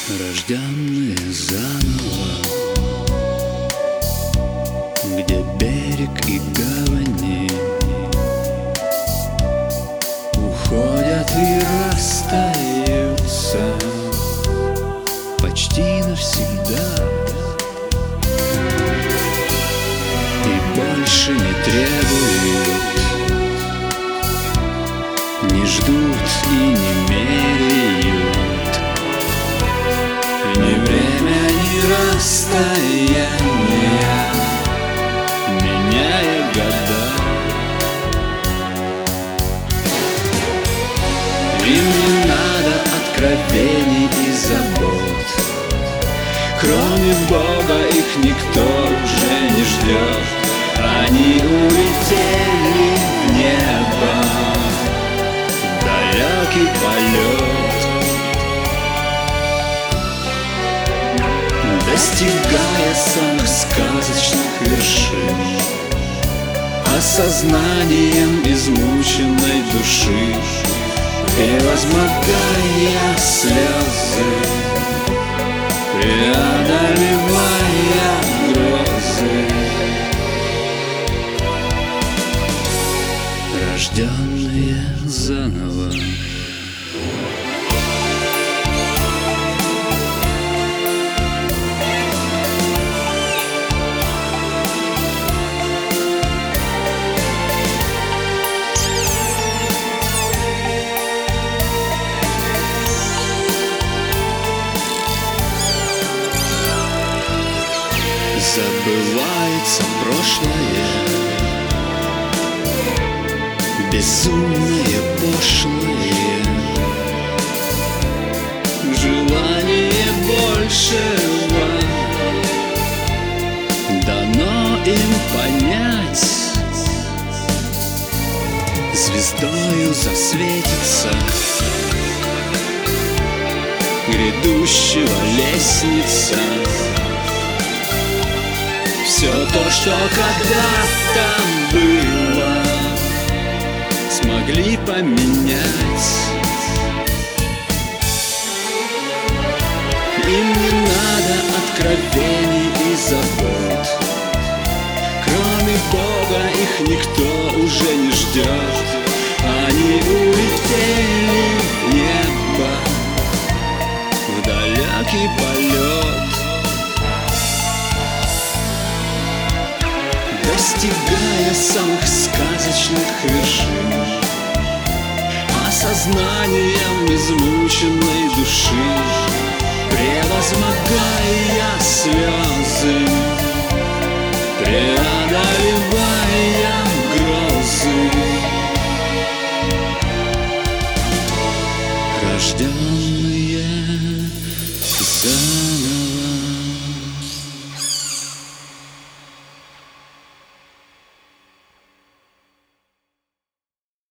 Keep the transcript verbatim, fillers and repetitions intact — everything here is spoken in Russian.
Рожденные заново, где берег и гавани уходят и расстаются почти навсегда, и больше не требуют, не ждут и не меряют ни время, ни расстояние, меняя года. Им не надо откровений и забот, кроме Бога их никто уже не ждет. Они улетели в небо, в далекий полет, достигая самых сказочных вершин, осознанием измученной души, превозмогая слезы, преодолевая грозы. Рожденные заново. Забывается прошлое, безумное, пошлое, желание большего дано им понять. Звездою засветится грядущего лестница. Все то, что когда-то было, смогли поменять. Им не надо откровений и забот, кроме Бога их никто уже не ждет. Они улетели в небо, в далекий полет, достигая самых сказочных вершин, осознанием измученной души, превозмогая слезы, преодолевая грозы. Рожден